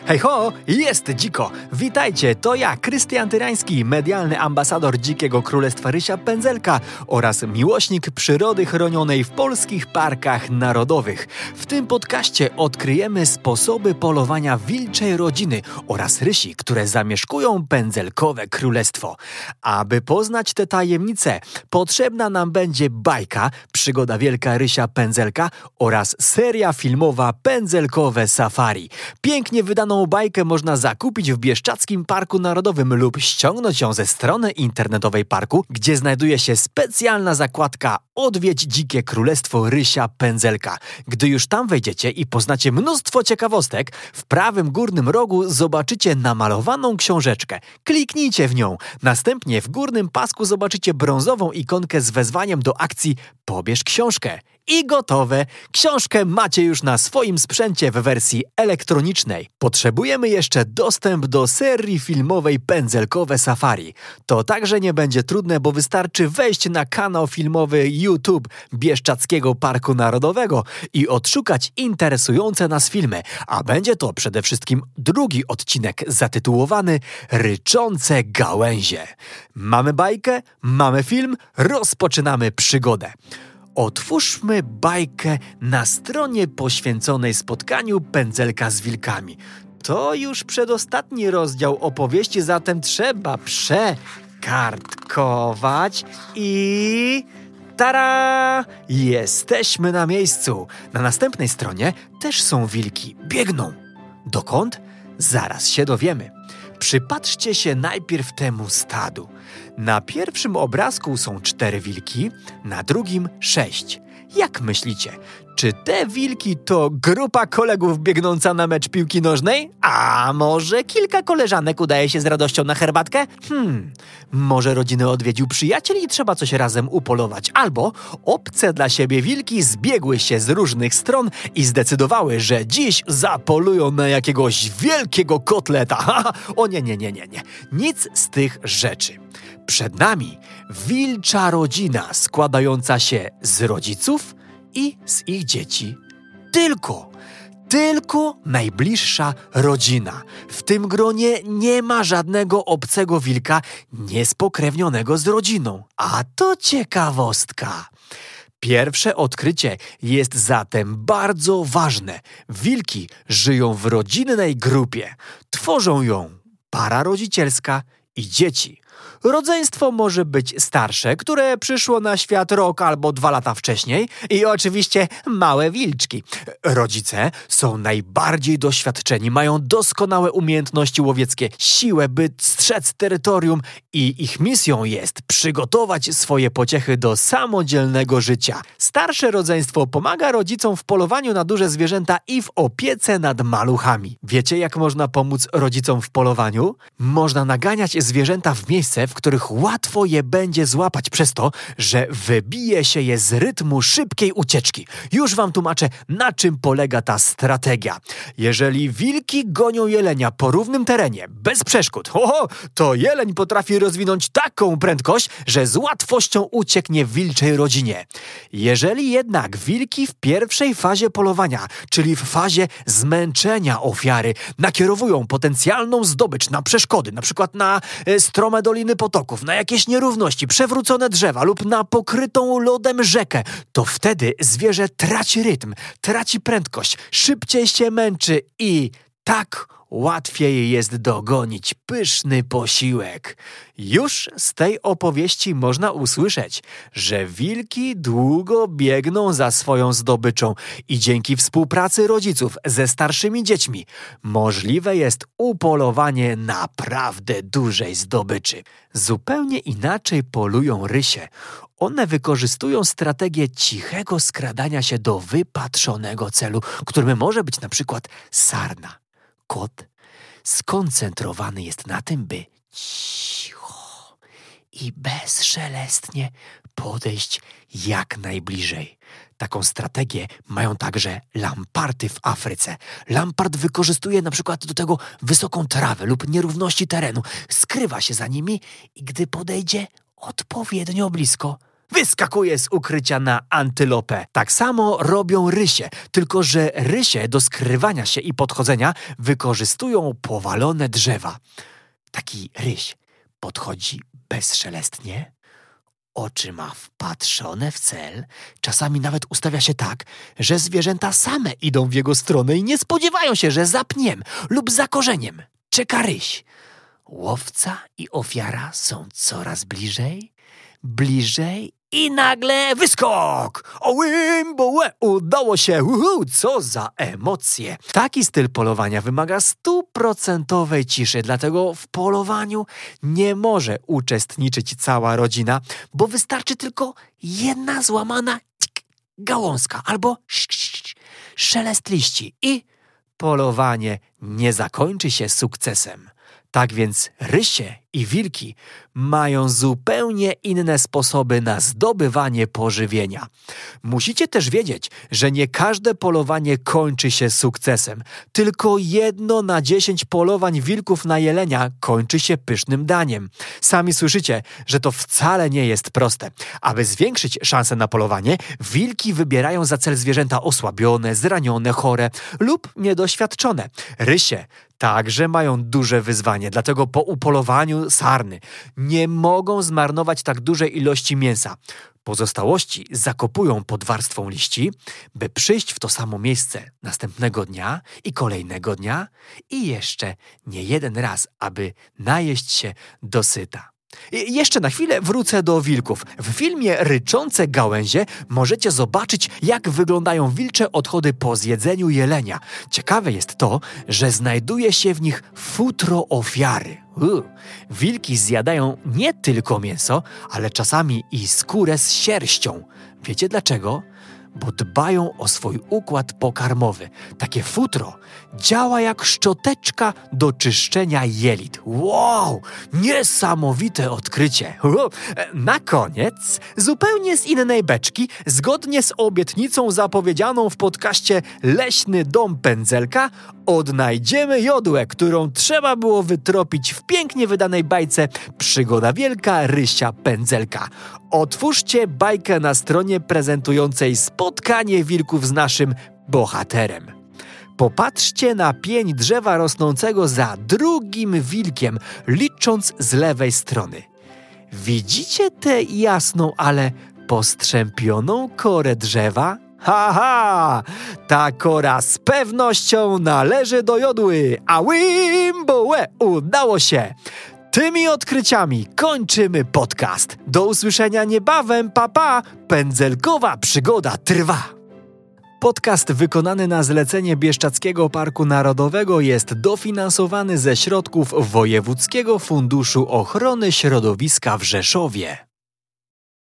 Hej ho, jest dziko! Witajcie, to ja, Krystian Tyrański, medialny ambasador Dzikiego Królestwa Rysia Pędzelka oraz miłośnik przyrody chronionej w polskich parkach narodowych. W tym podcaście odkryjemy sposoby polowania wilczej rodziny oraz rysi, które zamieszkują pędzelkowe królestwo. Aby poznać te tajemnice, potrzebna nam będzie bajka Przygoda Wielka Rysia Pędzelka oraz seria filmowa Pędzelkowe Safari. Pięknie wydaną bajkę można zakupić w Bieszczadzkim Parku Narodowym lub ściągnąć ją ze strony internetowej parku, gdzie znajduje się specjalna zakładka Odwiedź Dzikie Królestwo Rysia Pędzelka. Gdy już tam wejdziecie i poznacie mnóstwo ciekawostek, w prawym górnym rogu zobaczycie namalowaną książeczkę. Kliknijcie w nią. Następnie w górnym pasku zobaczycie brązową ikonkę z wezwaniem do akcji Pobierz książkę. I gotowe! Książkę macie już na swoim sprzęcie w wersji elektronicznej. Potrzebujemy jeszcze dostęp do serii filmowej Pędzelkowe Safari. To także nie będzie trudne, bo wystarczy wejść na kanał filmowy YouTube Bieszczadzkiego Parku Narodowego i odszukać interesujące nas filmy, a będzie to przede wszystkim drugi odcinek zatytułowany Ryczące gałęzie. Mamy bajkę, mamy film, rozpoczynamy przygodę. Otwórzmy bajkę na stronie poświęconej spotkaniu Pędzelka z wilkami. To już przedostatni rozdział opowieści, zatem trzeba przekartkować i... Tara! Jesteśmy na miejscu. Na następnej stronie też są wilki. Biegną. Dokąd? Zaraz się dowiemy. Przypatrzcie się najpierw temu stadu. Na pierwszym obrazku są 4 wilki, na drugim 6. Jak myślicie, czy te wilki to grupa kolegów biegnąca na mecz piłki nożnej? A może kilka koleżanek udaje się z radością na herbatkę? Może rodzinę odwiedził przyjaciel i trzeba coś razem upolować. Albo obce dla siebie wilki zbiegły się z różnych stron i zdecydowały, że dziś zapolują na jakiegoś wielkiego kotleta. O nie. Nic z tych rzeczy. Przed nami wilcza rodzina składająca się z rodziców i z ich dzieci. Tylko najbliższa rodzina. W tym gronie nie ma żadnego obcego wilka niespokrewnionego z rodziną. A to ciekawostka. Pierwsze odkrycie jest zatem bardzo ważne. Wilki żyją w rodzinnej grupie. Tworzą ją para rodzicielska i dzieci. Rodzeństwo może być starsze, które przyszło na świat rok albo 2 lata wcześniej i oczywiście małe wilczki. Rodzice są najbardziej doświadczeni, mają doskonałe umiejętności łowieckie, siłę, by strzec terytorium i ich misją jest przygotować swoje pociechy do samodzielnego życia. Starsze rodzeństwo pomaga rodzicom w polowaniu na duże zwierzęta i w opiece nad maluchami. Wiecie, jak można pomóc rodzicom w polowaniu? Można naganiać zwierzęta w miejsce, w których łatwo je będzie złapać przez to, że wybije się je z rytmu szybkiej ucieczki. Już wam tłumaczę, na czym polega ta strategia. Jeżeli wilki gonią jelenia po równym terenie, bez przeszkód, to jeleń potrafi rozwinąć taką prędkość, że z łatwością ucieknie wilczej rodzinie. Jeżeli jednak wilki w pierwszej fazie polowania, czyli w fazie zmęczenia ofiary, nakierowują potencjalną zdobycz na przeszkody, na przykład na strome doliny potoków, na jakieś nierówności, przewrócone drzewa lub na pokrytą lodem rzekę, to wtedy zwierzę traci rytm, traci prędkość, szybciej się męczy i tak łatwiej jest dogonić pyszny posiłek. Już z tej opowieści można usłyszeć, że wilki długo biegną za swoją zdobyczą i dzięki współpracy rodziców ze starszymi dziećmi możliwe jest upolowanie naprawdę dużej zdobyczy. Zupełnie inaczej polują rysie. One wykorzystują strategię cichego skradania się do wypatrzonego celu, którym może być na przykład sarna. Kot skoncentrowany jest na tym, by cicho i bezszelestnie podejść jak najbliżej. Taką strategię mają także lamparty w Afryce. Lampart wykorzystuje na przykład do tego wysoką trawę lub nierówności terenu. Skrywa się za nimi i gdy podejdzie odpowiednio blisko, wyskakuje z ukrycia na antylopę. Tak samo robią rysie, tylko że rysie do skrywania się i podchodzenia wykorzystują powalone drzewa. Taki ryś podchodzi bezszelestnie, oczy ma wpatrzone w cel, czasami nawet ustawia się tak, że zwierzęta same idą w jego stronę i nie spodziewają się, że za pniem lub za korzeniem czeka ryś. Łowca i ofiara są coraz bliżej i nagle wyskok! Ołimbołe! Udało się! Co za emocje! Taki styl polowania wymaga 100% ciszy, dlatego w polowaniu nie może uczestniczyć cała rodzina, bo wystarczy tylko jedna złamana gałązka albo szelest liści i polowanie nie zakończy się sukcesem. Tak więc rysie i wilki mają zupełnie inne sposoby na zdobywanie pożywienia. Musicie też wiedzieć, że nie każde polowanie kończy się sukcesem. Tylko 1 na 10 polowań wilków na jelenia kończy się pysznym daniem. Sami słyszycie, że to wcale nie jest proste. Aby zwiększyć szanse na polowanie, wilki wybierają za cel zwierzęta osłabione, zranione, chore lub niedoświadczone. Rysie także mają duże wyzwanie, dlatego po upolowaniu sarny nie mogą zmarnować tak dużej ilości mięsa. Pozostałości zakopują pod warstwą liści, by przyjść w to samo miejsce następnego dnia i kolejnego dnia i jeszcze nie jeden raz, aby najeść się dosyta. Jeszcze na chwilę wrócę do wilków. W filmie Ryczące gałęzie możecie zobaczyć, jak wyglądają wilcze odchody po zjedzeniu jelenia. Ciekawe jest to, że znajduje się w nich futro ofiary. Wilki zjadają nie tylko mięso, ale czasami i skórę z sierścią. Wiecie dlaczego? Bo dbają o swój układ pokarmowy. Takie futro działa jak szczoteczka do czyszczenia jelit. Wow! Niesamowite odkrycie! Na koniec, zupełnie z innej beczki, zgodnie z obietnicą zapowiedzianą w podcaście Leśny Dom Pędzelka, odnajdziemy jodłę, którą trzeba było wytropić w pięknie wydanej bajce Przygoda Wielka Rysia Pędzelka. Otwórzcie bajkę na stronie prezentującej spotkanie wilków z naszym bohaterem. Popatrzcie na pień drzewa rosnącego za drugim wilkiem, licząc z lewej strony. Widzicie tę jasną, ale postrzępioną korę drzewa? Haha! Ta kora z pewnością należy do jodły, a łimbołe! Udało się! Tymi odkryciami kończymy podcast. Do usłyszenia niebawem, pa! Pędzelkowa przygoda trwa! Podcast wykonany na zlecenie Bieszczadzkiego Parku Narodowego jest dofinansowany ze środków Wojewódzkiego Funduszu Ochrony Środowiska w Rzeszowie.